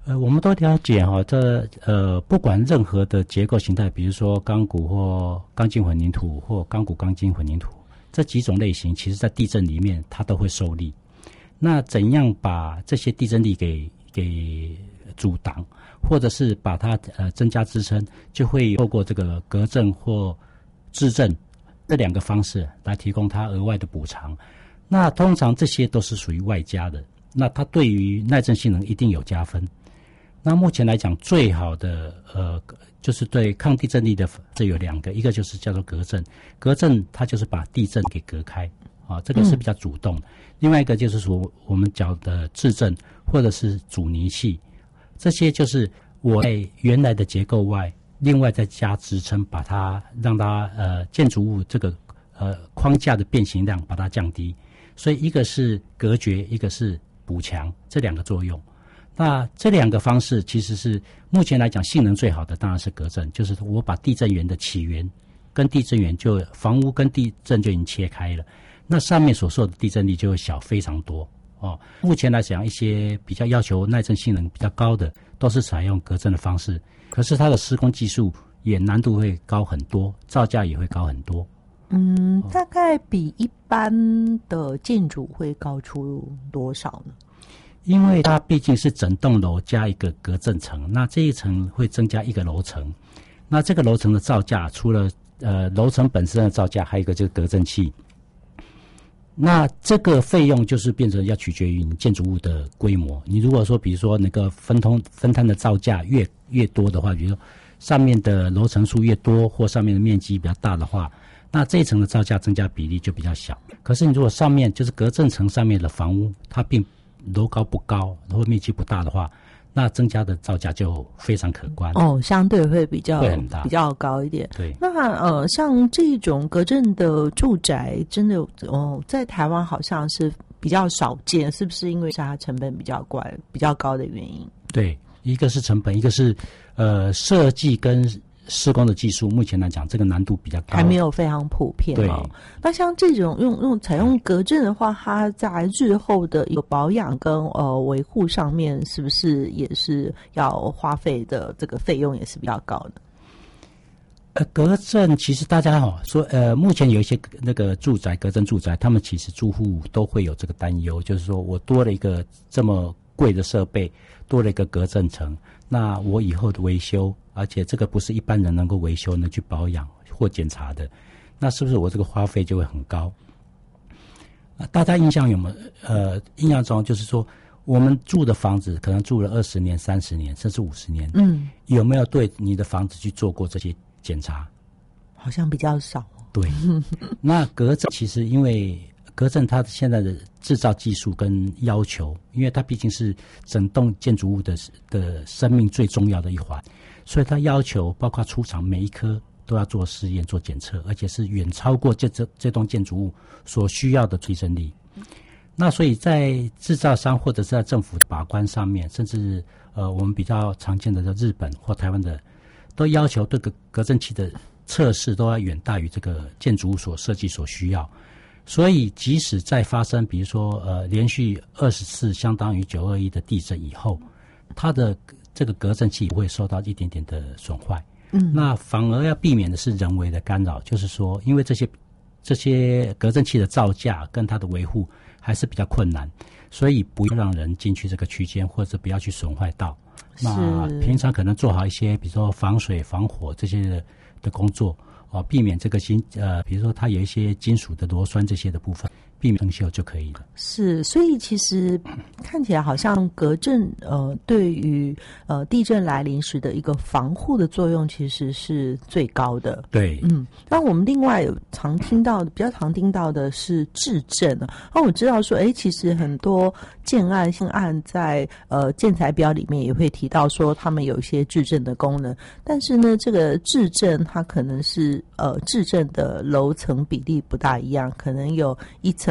我们都了解不管任何的结构形态，比如说钢骨或钢筋混凝土或钢骨钢筋混凝土这几种类型，其实在地震里面它都会受力。那怎样把这些地震力给阻挡，或者是把它增加支撑，就会透过这个隔震或制震这两个方式来提供它额外的补偿。那通常这些都是属于外加的，那它对于耐震性能一定有加分。那目前来讲，最好的就是对抗地震力的，这有两个，一个就是叫做隔震，隔震它就是把地震给隔开啊，这个是比较主动的。另外一个就是说我们讲的制震或者是阻尼器，这些就是我在原来的结构外，另外再加支撑，把它让它建筑物这个框架的变形量把它降低。所以一个是隔绝，一个是补强，这两个作用。那这两个方式其实是目前来讲性能最好的，当然是隔震，就是我把地震源的起源跟地震源就房屋跟地震就已经切开了，那上面所受的地震力就会小非常多哦。目前来讲，一些比较要求耐震性能比较高的，都是采用隔震的方式，可是它的施工技术也难度会高很多，造价也会高很多。 大概比一般的建筑会高出多少呢？ 因为它毕竟是整栋楼加一个隔震层，那这一层会增加一个楼层，那这个楼层的造价除了楼层本身的造价，还有一个就是隔震器。那这个费用就是变成要取决于你建筑物的规模。你如果说比如说那个分摊的造价越多的话，比如说上面的楼层数越多，或上面的面积比较大的话，那这一层的造价增加比例就比较小。可是你如果上面就是隔震层上面的房屋，它并楼高不高或面积不大的话，那增加的造价就非常可观相对会比较高一点。 对， 那像这种隔震的住宅，真的在台湾好像是比较少见，是不是因为它成本比较高的原因？ 对，一个是成本，一个是设计跟施工的技术，目前来讲这个难度比较高， 还没有非常普遍。 对， 那像这种采用隔震的话，它在日后的一个保养跟维护上面，是不是也是要花费的这个费用也是比较高的？ 隔震其实大家说目前有一些那个住宅隔震住宅，他们其实住户都会有这个担忧，就是说我多了一个这么贵的设备，多了一个隔震层，那我以后的维修，而且这个不是一般人能够维修呢去保养或检查的，那是不是我这个花费就会很高？大家印象有没有印象中就是说我们住的房子可能住了20年、30年甚至50年，有没有对你的房子去做过这些检查？ 好像比较少。 对，那隔震其实因为隔震它现在的制造技术跟要求，因为它毕竟是整栋建筑物的生命最重要的一环，所以它要求包括出厂每一颗都要做试验做检测，而且是远超过这栋建筑物所需要的地震力。那所以在制造商或者是在政府的把关上面，甚至我们比较常见的日本或台湾的，都要求这个隔震器的测试都要远大于这个建筑物所设计所需要。所以即使在发生比如说连续20次相当于921的地震以后，它的这个隔震器不会受到一点点的损坏。那反而要避免的是人为的干扰，就是说因为这些隔震器的造价跟它的维护还是比较困难，所以不要让人进去这个区间，或者不要去损坏到。那平常可能做好一些比如说防水防火这些的工作避免这个比如说它有一些金属的螺栓这些的部分避免生锈就可以了。 是，所以其实看起来好像隔震对于地震来临时的一个防护的作用其实是最高的。 对， 那我们另外比较常听到的是制震。那我知道说其实很多建案新案在建材表里面也会提到说他们有一些制震的功能，但是呢这个制震它可能是制震的楼层比例不大一样，可能有1层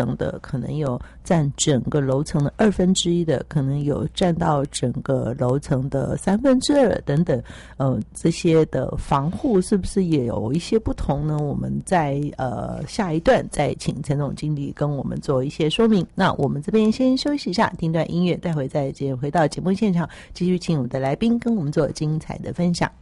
层的，可能有占整个楼层的1/2的，可能有占到整个楼层的2/3等等。这些的防护是不是也有一些不同呢？我们在下一段再请陈总经理跟我们做一些说明。那我们这边先休息一下，听段音乐，待会再回到节目现场，继续请我们的来宾跟我们做精彩的分享。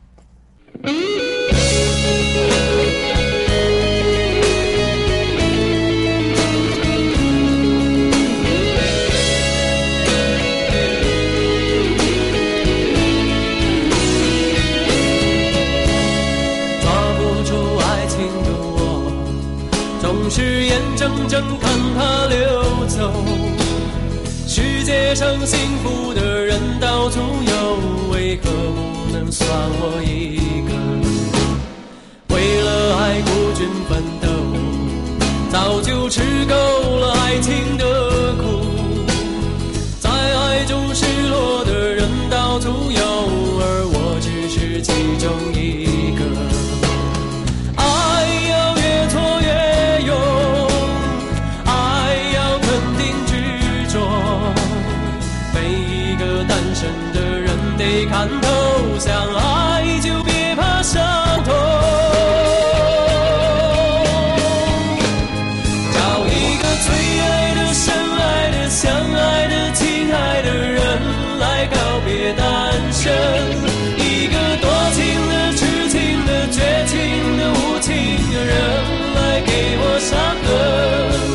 是眼睁睁看它流走，世界上幸福的人到处有，为何不能算我一个？为了爱孤军奋斗，早就吃够了爱情的苦，在爱中失落的人到处有，而我只是其中一个。得看透，想爱就别怕伤痛，找一个最爱的、深爱的、相爱的、亲爱的人来告别单身，一个多情的、痴情的、绝情的、无情的人来给我伤痕。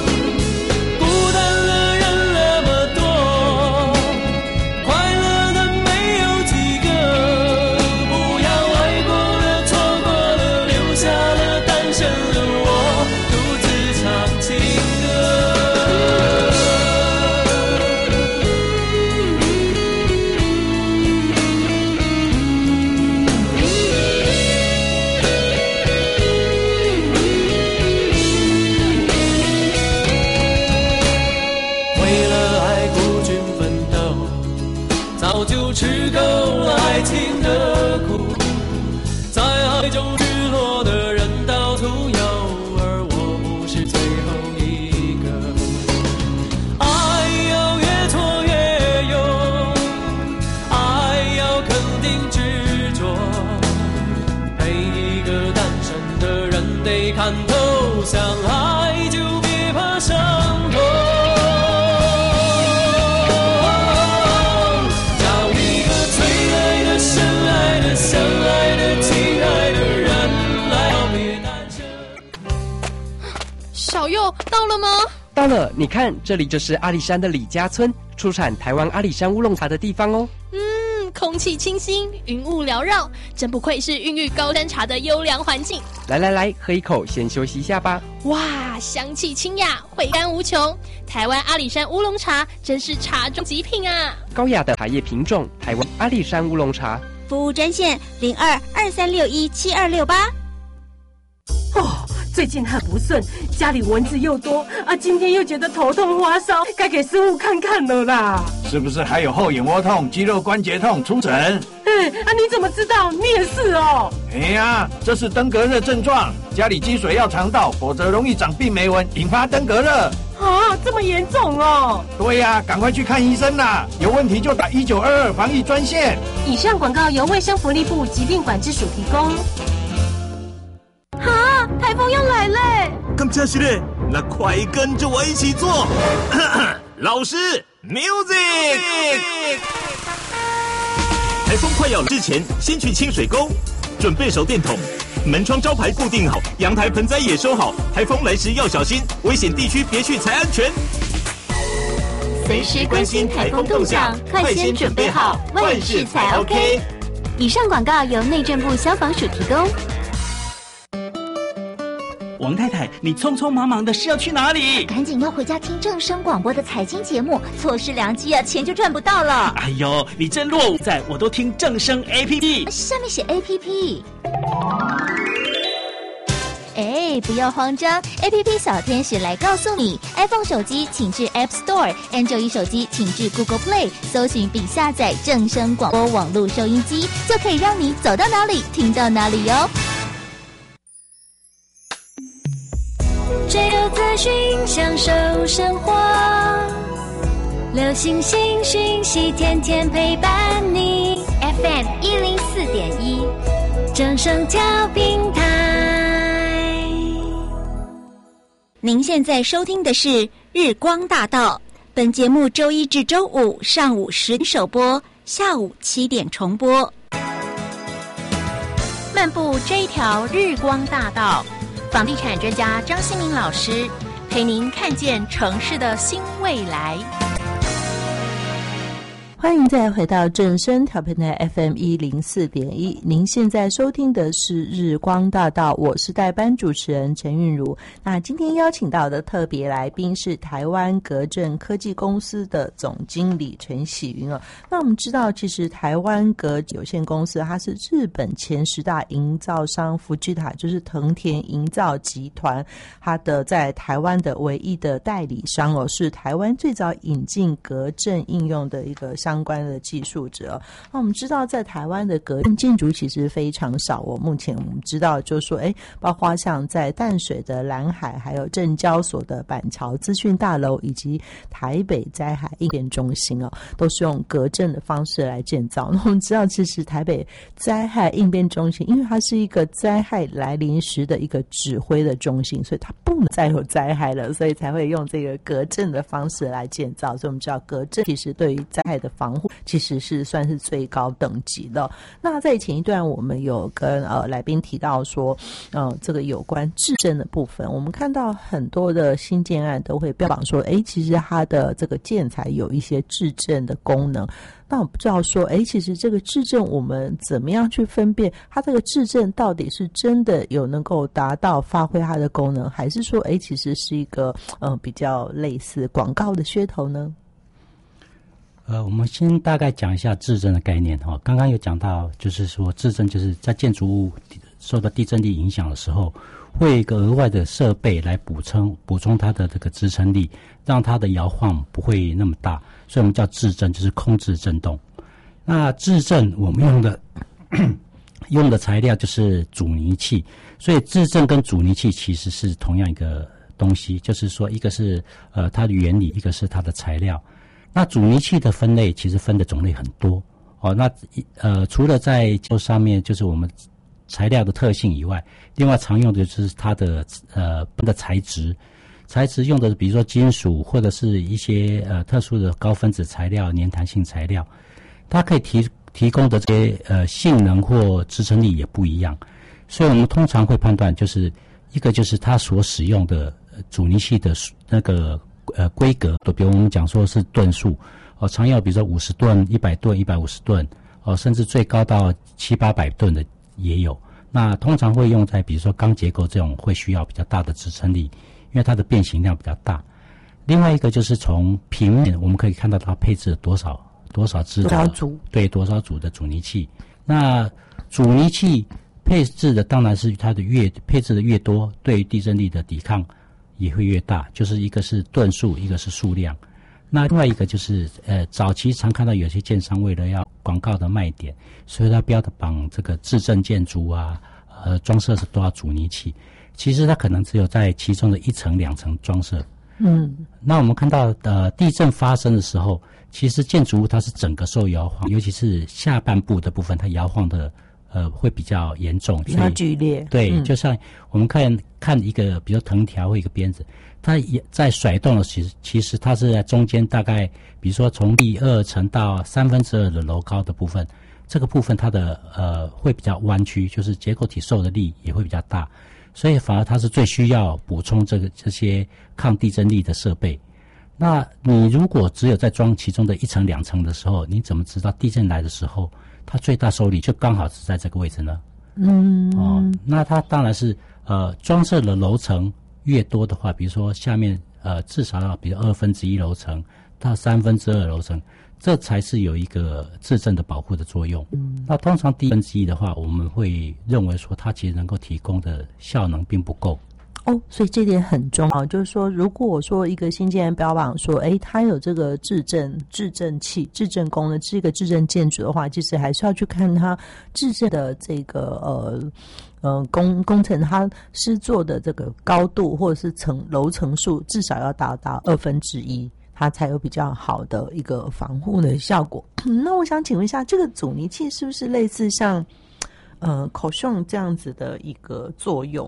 吃够了爱情的苦，在爱中失落的人到处有，而我不是最后一个。爱要越挫越勇，爱要肯定执着，陪一个单身的人得看透，想爱就别怕伤痛。相爱的、亲爱的人来告别单身。 小佑到了吗？ 到了，你看，这里就是阿里山的李家村，出产台湾阿里山乌龙茶的地方哦。 空气清新，云雾缭绕，真不愧是孕育高山茶的优良环境。 来，喝一口，先休息一下吧。 哇，香气清雅，回甘无穷。台湾阿里山乌龙茶真是茶中极品啊！ 高雅的茶叶品种，台湾阿里山乌龙茶。 服务专线02-2361-7268。 最近很不顺，家里蚊子又多啊，今天又觉得头痛发烧，该给师傅看看了啦。 是不是还有后眼窝痛、肌肉关节痛？出诊。 你怎么知道？你也是哦。 哎呀，这是登革热症状，家里积水要常倒，否则容易长病媒蚊，引发登革热。 这么严重哦？ 对呀，赶快去看医生啦！有问题就打1922防疫专线。 以上广告由卫生福利部疾病管制署提供。 台风要来嘞！ 咁真是嘞，那快跟着我一起做。老师 ，music。台风快要来之前，先去清水沟，准备手电筒，门窗招牌固定好，阳台盆栽也收好。台风来时要小心，危险地区别去才安全。 随时关心台风动向，快先准备好，万事才 OK。以上广告由内政部消防署提供。 王太太，你匆匆忙忙的是要去哪里？ 赶紧要回家听正声广播的财经节目，错失良机啊，钱就赚不到了。 哎呦，你真落伍，我都听正声 APP， 下面写 APP。不要慌张 ，APP 小天使来告诉你 ，iPhone 手机请至 App Store，Android 手机请至 Google Play， 搜寻并下载正声广播网络收音机，就可以让你走到哪里听到哪里哟。只有自快讯享受生活，流星星讯息天天陪伴你。 FM 104.1， 正声调频台。 您现在收听的是日光大道，本节目周一至周五上午10点首播，下午7点重播。 漫步这一条日光大道，房地产专家张新民老师陪您看见城市的新未来。 欢迎再回到正声调频台 FM 104.1，您现在收听的是日光大道，我是代班主持人陈韵如。那今天邀请到的特别来宾是台湾格正科技公司的总经理陈喜云哦。那我们知道，其实台湾格有限公司它是日本前10大营造商福居塔，就是藤田营造集团，它的在台湾的唯一的代理商哦，是台湾最早引进格正应用的一个相关的技术者。那我们知道在台湾的格正建筑其实非常少，目前我们知道就是说包括像在淡水的蓝海，还有证交所的板桥资讯大楼，以及台北灾害应变中心都是用格正的方式来建造。那我们知道其实台北灾害应变中心因为它是一个灾害来临时的一个指挥的中心，所以它不能再有灾害了，所以才会用这个格正的方式来建造。所以我们知道格正其实对于灾害的防护其实是算是最高等级的。那在前一段我们有跟来宾提到说这个有关质证的部分，我们看到很多的新建案都会标榜说其实它的这个建材有一些质证的功能。那我不知道说其实这个质证我们怎么样去分辨它这个质证到底是真的有能够达到发挥它的功能，还是说其实是一个比较类似广告的噱头呢？ 我们先大概讲一下质证的概念哈。刚刚有讲到，就是说质证就是在建筑物受到地震力影响的时候，会有一个额外的设备来补充它的这个支撑力，让它的摇晃不会那么大，所以我们叫质证，就是控制震动。那质证我们用的材料就是阻尼器，所以质证跟阻尼器其实是同样一个东西，就是说一个是它的原理，一个是它的材料。那阻尼器的分类其实分的种类很多那除了在上面就是我们材料的特性以外，另外常用的就是它的材质用的比如说金属或者是一些特殊的高分子材料、粘弹性材料，它可以提供的这些性能或支撑力也不一样，所以我们通常会判断就是一个就是它所使用的阻尼器的那个规格，比如我们讲说是吨数常有比如说50吨、100吨、150吨甚至最高到700-800吨的也有。那通常会用在比如说钢结构这种会需要比较大的支撑力，因为它的变形量比较大。另外一个就是从平面我们可以看到它配置了多少支的多少组的阻尼器。那阻尼器配置的当然是它的配置的越多，对于地震力的抵抗也会越大，就是一个是吨数，一个是数量。那另外一个就是早期常看到有些建商为了要广告的卖点，所以他标榜这个质证建筑装设是多少阻尼器，其实它可能只有在其中的1层2层装设。那我们看到地震发生的时候，其实建筑物它是整个受摇晃，尤其是下半部的部分，它摇晃的会比较严重， 比较剧烈。 对，就像我们看一个比如藤条或一个鞭子，它也在甩动的其实它是在中间大概比如说从第2层到2/3的楼高的部分，这个部分它的会比较弯曲，就是结构体受的力也会比较大，所以反而它是最需要补充这些抗地震力的设备。那你如果只有在装其中的1层2层的时候，你怎么知道地震来的时候它最大受力就刚好是在这个位置呢？那它当然是装设的楼层越多的话，比如说下面至少要比如1/2楼层到2/3楼层，这才是有一个质证的保护的作用。那通常1/1的话，我们会认为说它其实能够提供的效能并不够。 所以这点很重要，就是说，如果我说一个新建标榜说，它有这个制震器、制震功能，是一个制震建筑的话，其实还是要去看它制震的这个工程，它施作的这个高度或者是楼层数，至少要达到1/2。它才有比较好的一个防护的效果。那我想请问一下，这个阻尼器是不是类似像口胸这样子的一个作用？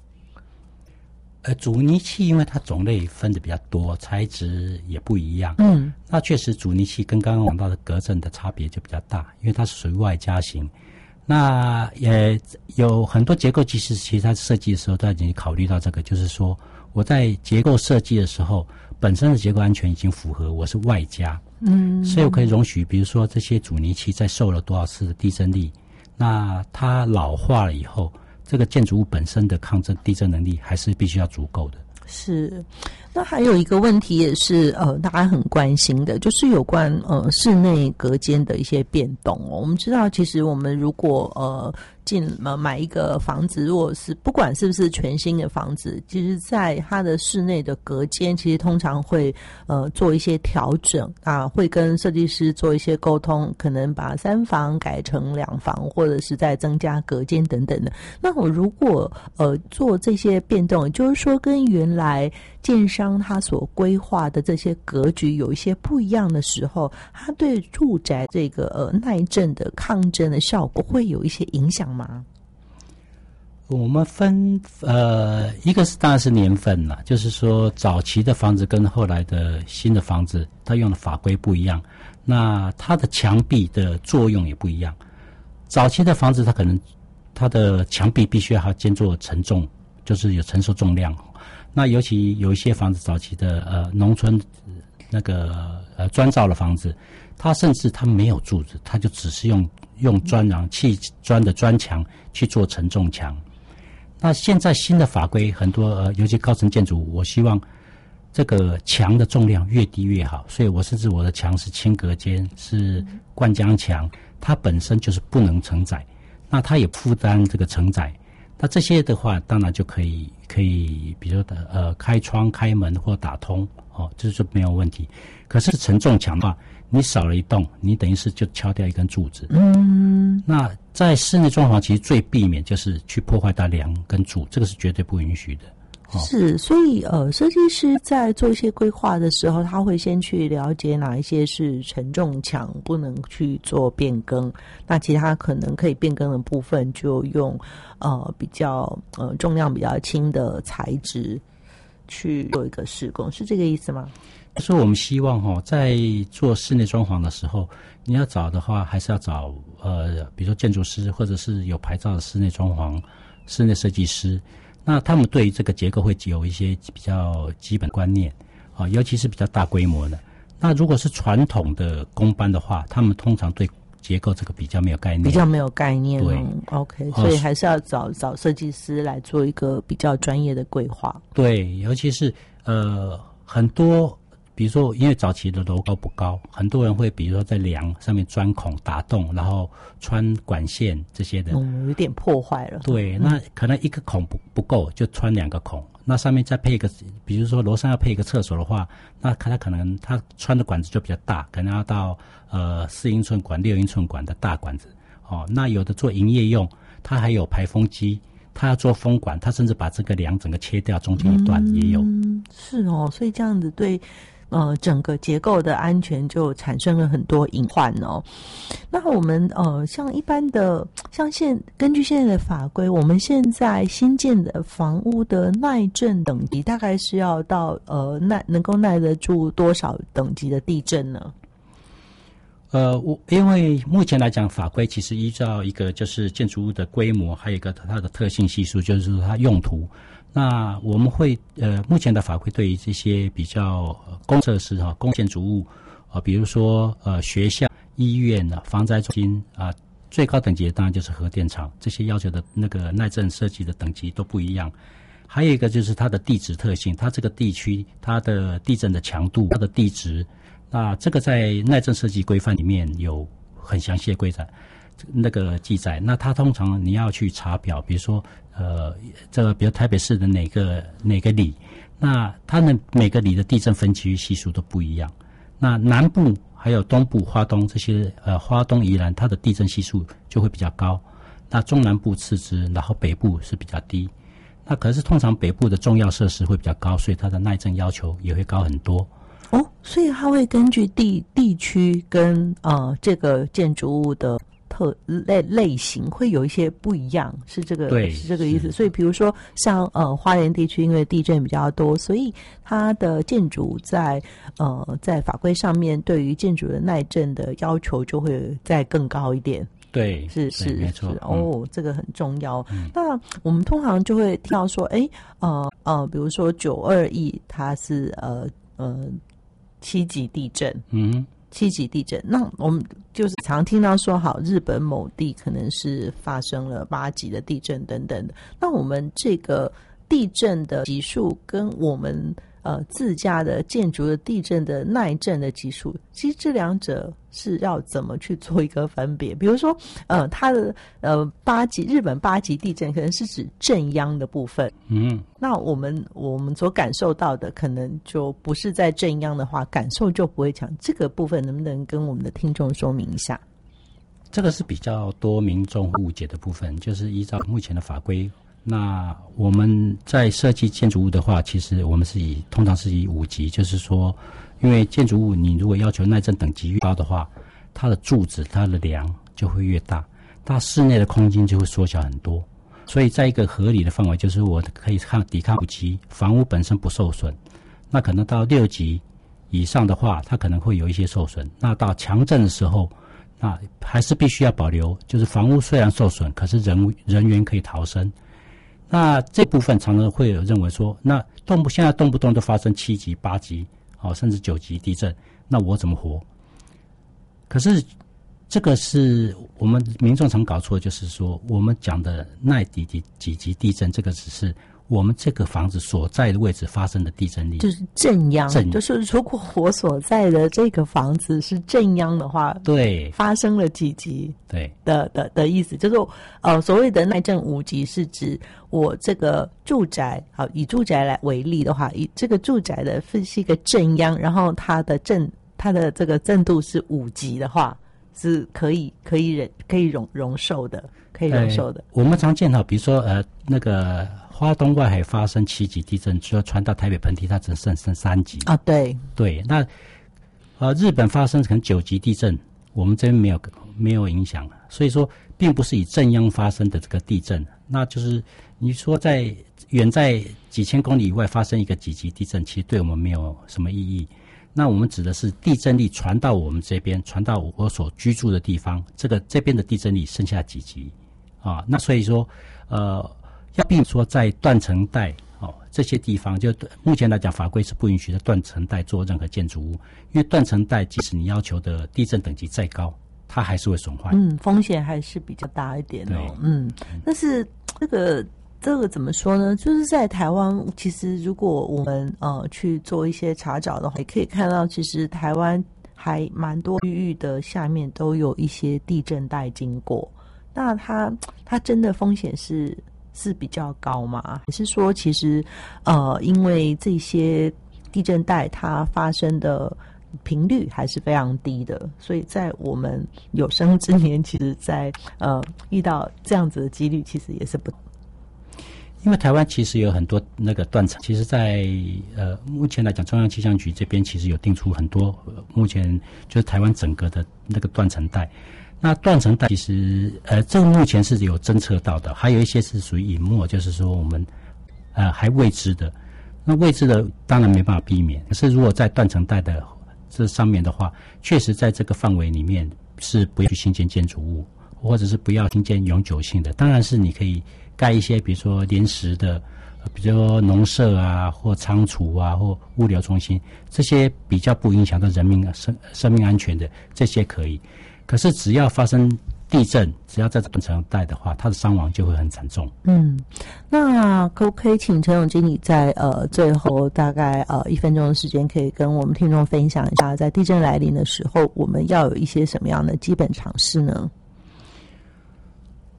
阻尼器因为它种类分的比较多，材质也不一样。那确实阻尼器跟刚刚讲到的隔震的差别就比较大，因为它是属于外加型。那也有很多结构技师其实在设计的时候都已经考虑到这个，就是说我在结构设计的时候，本身的结构安全已经符合，我是外加，所以我可以容许，比如说这些阻尼器在受了多少次的地震力，那它老化了以后，这个建筑物本身的抗震地震能力还是必须要足够的。 是，那还有一个问题也是大家很关心的，就是有关室内隔间的一些变动我们知道，其实我们如果买一个房子，如果是不管是不是全新的房子，其实在它的室内的隔间，其实通常会做一些调整啊，会跟设计师做一些沟通，可能把3房改成2房，或者是再增加隔间等等的。那我如果做这些变动，也就是说跟原来建商他所规划的这些格局有一些不一样的时候，它对住宅这个耐震的抗震的效果会有一些影响吗？ 我们分一个是当然是年份啦，就是说早期的房子跟后来的新的房子，它用的法规不一样，那它的墙壁的作用也不一样。早期的房子它可能它的墙壁必须要兼做承重，就是有承受重量。那尤其有一些房子早期的农村那个砖造的房子，它甚至它没有柱子，它就只是用砖壤砌砖的砖墙去做承重墙。那现在新的法规很多尤其高层建筑，我希望这个墙的重量越低越好，所以我甚至我的墙是轻隔间，是灌浆墙，它本身就是不能承载，那它也负担这个承载。那这些的话当然就可以比如开窗开门或打通这就没有问题。可是承重墙的话，你少了一栋，你等于是就敲掉一根柱子。那在室内装潢其实最避免就是去破坏到梁跟柱，这个是绝对不允许的。 是，所以设计师在做一些规划的时候，他会先去了解哪一些是承重墙不能去做变更，那其他可能可以变更的部分就用比较重量比较轻的材质去做一个施工，是这个意思吗？ 所以我们希望在做室内装潢的时候，你要找的话还是要找比如说建筑师或者是有牌照的室内装潢室内设计师，那他们对于这个结构会有一些比较基本观念尤其是比较大规模的。那如果是传统的工班的话，他们通常对结构这个比较没有概念，对 OK， 所以还是要找设计师来做一个比较专业的规划。 对，尤其是很多比如说因为早期的楼高不高，很多人会比如说在梁上面钻孔打洞，然后穿管线这些的有点破坏了。 对，那可能一个孔不够，就穿2个孔，那上面再配一个，比如说楼上要配一个厕所的话，那它可能它穿的管子就比较大，可能要到4英寸管6英寸管的大管子那有的做营业用，它还有排风机，它要做风管，它甚至把这个梁整个切掉，中间一段也有。 是所以这样子对整个结构的安全就产生了很多隐患那我们像一般的根据现在的法规，我们现在新建的房屋的耐震等级大概是要到能够耐得住多少等级的地震呢？ 因为目前来讲，法规其实依照一个就是建筑物的规模，还有一个它的特性系数，就是说它用途。那我们会目前的法规对于这些比较公设施公建筑物比如说学校、医院防灾中心最高等级的当然就是核电厂，这些要求的那个耐震设计的等级都不一样。还有一个就是它的地质特性，它这个地区它的地震的强度、它的地质，那这个在耐震设计规范里面有很详细的规范。 那个记载，那它通常你要去查表，比如说这个比如台北市的哪个里，那它的每个里的地震分区系数都不一样。那南部还有东部花东这些花东宜兰，它的地震系数就会比较高。那中南部次之，然后北部是比较低。那可是通常北部的重要设施会比较高，所以它的耐震要求也会高很多。 哦，所以它会根据地区跟这个建筑物的类型会有一些不一样，是这个对， 是这个意思。所以比如说像花莲地区，因为地震比较多，所以它的建筑在法规上面对于建筑的耐震的要求就会再更高一点。 对， 是没错。 哦，这个很重要。那我们通常就会听到说，比如说921，它是7级地震，7级地震。那我们就是常听到说，好，日本某地可能是发生了8级的地震等等的。那我们这个地震的级数跟我们自家的建筑的地震的耐震的级数，其实这两者是要怎么去做一个分别？比如说，它的日本8级地震可能是指震央的部分，那我们所感受到的可能就不是在震央的话，感受就不会强。这个部分能不能跟我们的听众说明一下？ 这个是比较多民众误解的部分，就是依照目前的法规。那我们在设计建筑物的话，其实我们通常是以5级，就是说，因为建筑物你如果要求耐震等级越高的话，它的柱子、它的梁就会越大，它室内的空间就会缩小很多。所以在一个合理的范围，就是我可以抵抗5级，房屋本身不受损。那可能到6级以上的话，它可能会有一些受损。那到强震的时候，那还是必须要保留，就是房屋虽然受损，可是人员可以逃生。那这部分常常会有认为说，那现在动不动都发生7级、8级，甚至9级地震，那我怎么活？可是这个是我们民众常搞错，就是说我们讲的耐几级地震，这个只是我们这个房子所在的位置发生的地震力， 就是震央。就是如果我所在的这个房子是震央的话， 对， 发生了几级， 对的意思，就是所谓的耐震5级是指我这个住宅，好，以住宅为例的话，以这个住宅的是一个震央，然后它的这个震度是5级的话，是可以容受的，可以容受的。 我们常见到，比如说那个花东外海发生7级地震，就要传到台北盆地，它只剩3级啊。对， 那日本发生可能9级地震，我们这边没有影响，所以说并不是以震央发生的这个地震，那就是你说远在几千公里以外发生一个几级地震，其实对我们没有什么意义。那我们指的是地震力传到我们这边，传到我所居住的地方，这边的地震力剩下几级啊？那所以说要避免说在断层带这些地方，就目前来讲法规是不允许在断层带做任何建筑物，因为断层带即使你要求的地震等级再高，它还是会损坏。 风险还是比较大一点但是这个怎么说呢？就是在台湾，其实如果我们去做一些查找的话，也可以看到，其实台湾还蛮多区域的下面都有一些地震带经过。那它真的风险是比较高吗？还是说其实因为这些地震带它发生的频率还是非常低的，所以在我们有生之年，其实在遇到这样子的几率其实也是不。 因为台湾其实有很多那个断层，其实在目前来讲，中央气象局这边其实有定出很多目前就是台湾整个的那个断层带。那断层带其实这个目前是有侦测到的，还有一些是属于隐没，就是说我们还未知的。那未知的当然没办法避免，可是如果在断层带的这上面的话，确实在这个范围里面是不要去新建建筑物，或者是不要新建永久性的。当然是你可以盖一些比如说临时的比如说农舍啊或仓储啊或物流中心，这些比较不影响到人民生命安全的，这些可以。可是只要发生地震，只要在断层带的话，它的伤亡就会很惨重。 那可不可以请陈总经理在最后大概1分钟的时间，可以跟我们听众分享一下，在地震来临的时候，我们要有一些什么样的基本常识呢？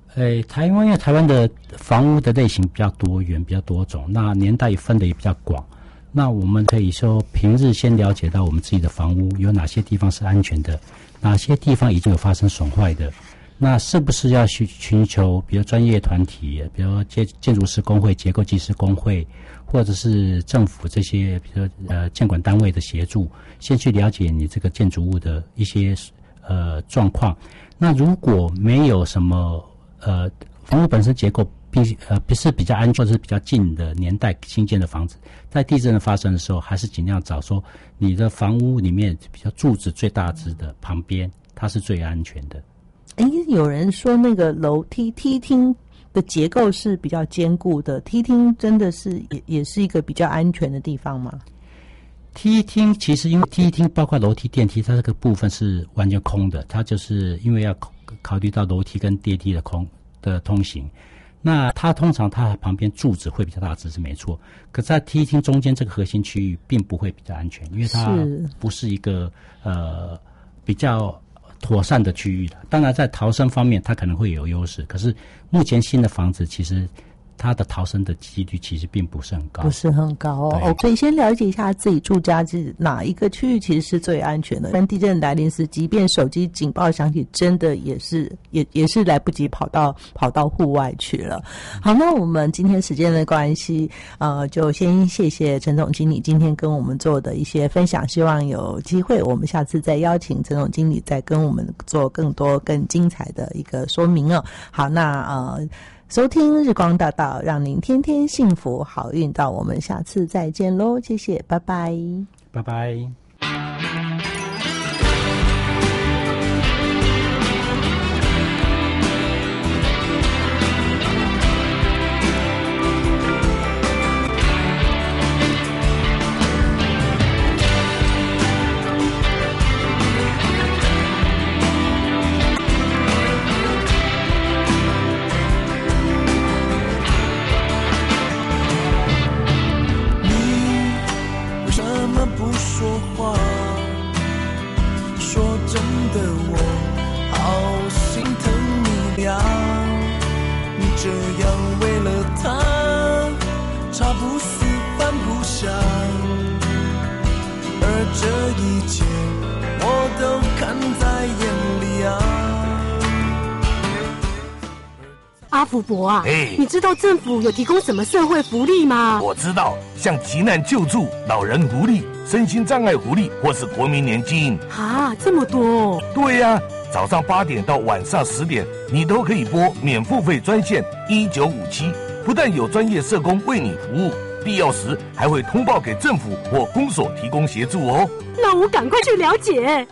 台湾因为台湾的房屋的类型比较多元，比较多种，那年代分的也比较广。那我们可以说平日先了解到我们自己的房屋有哪些地方是安全的，哪些地方已经有发生损坏的。那是不是要去寻求比如专业团体，比如建筑师工会、结构技师工会，或者是政府这些比如监管单位的协助，先去了解你这个建筑物的一些状况。那如果没有什么房屋本身结构是比较安全，或者是比较近的年代新建的房子，在地震的发生的时候，还是尽量找说你的房屋里面比较柱子最大只的旁边，它是最安全的。 有人说那个楼梯厅的结构是比较坚固的，梯厅真的是也是一个比较安全的地方吗？ 梯厅其实因为梯厅包括楼梯、电梯，它这个部分是完全空的，它就是因为要考虑到楼梯跟电梯的通行。那它通常它旁边柱子会比较大只是没错，可在梯厅中间这个核心区域并不会比较安全，因为它不是一个比较妥善的区域的。当然在逃生方面它可能会有优势，可是目前新的房子其实它的逃生的几率其实并不是很高， 不是很高哦。所以先了解一下自己住家是哪一个区域其实是最安全的。当地震来临时，即便手机警报响起，真的也是来不及跑到户外去了。好，那我们今天时间的关系，就先谢谢陈总经理今天跟我们做的一些分享。希望有机会我们下次再邀请陈总经理再跟我们做更多更精彩的一个说明哦。好，那收听日光大道，让您天天幸福好运到，我们下次再见咯，谢谢，拜拜， 拜拜。 阿福伯啊，你知道政府有提供什么社会福利吗？ 我知道，像急难救助、老人福利、身心障碍福利，或是国民年金。 啊，这么多！ 对呀，早上8点到晚上10点，你都可以拨免付费专线1957，不但有专业社工为你服务，必要时还会通报给政府或公所提供协助哦。 那我赶快去了解。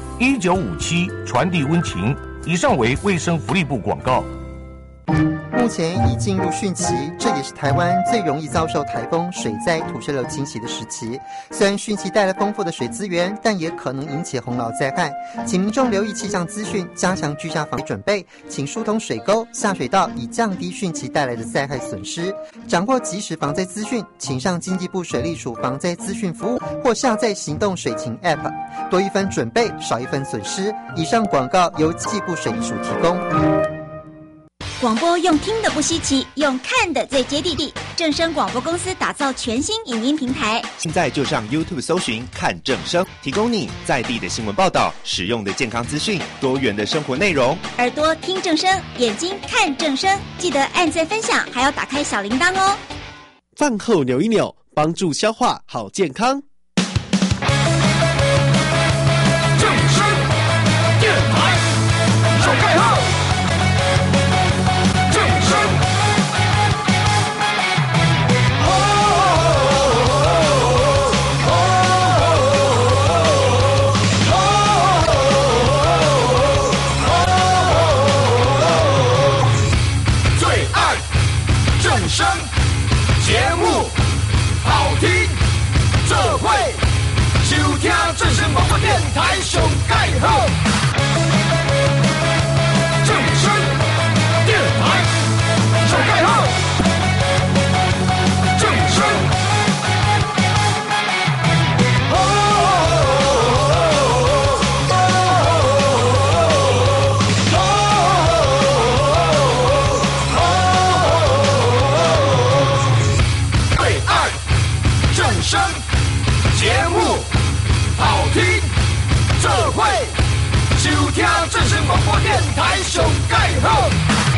1957传递温情。以上为卫生福利部广告。 目前已进入汛期，这也是台湾最容易遭受台风、水灾、土石流侵袭的时期。虽然汛期带来丰富的水资源，但也可能引起洪涝灾害。请民众留意气象资讯，加强居家防备准备，请疏通水沟、下水道，以降低汛期带来的灾害损失。掌握即时防灾资讯，请上经济部水利署防灾资讯服务，或下载行动水情 App。多一分准备，少一分损失。以上广告由经济部水利署提供。 广播用听的不稀奇，用看的最接地气。正声广播公司打造全新影音平台， 现在就上 YouTube 搜寻看正声，提供你在地的新闻报道、实用的健康资讯、多元的生活内容。 耳朵听正声，眼睛看正声，记得按赞分享，还要打开小铃铛哦。 饭后扭一扭，帮助消化好健康。 正声电台手盖号。节目好听，这会收听正声广播电台上盖好。正声电台上盖好。正声。 听正声广播电台上盖好。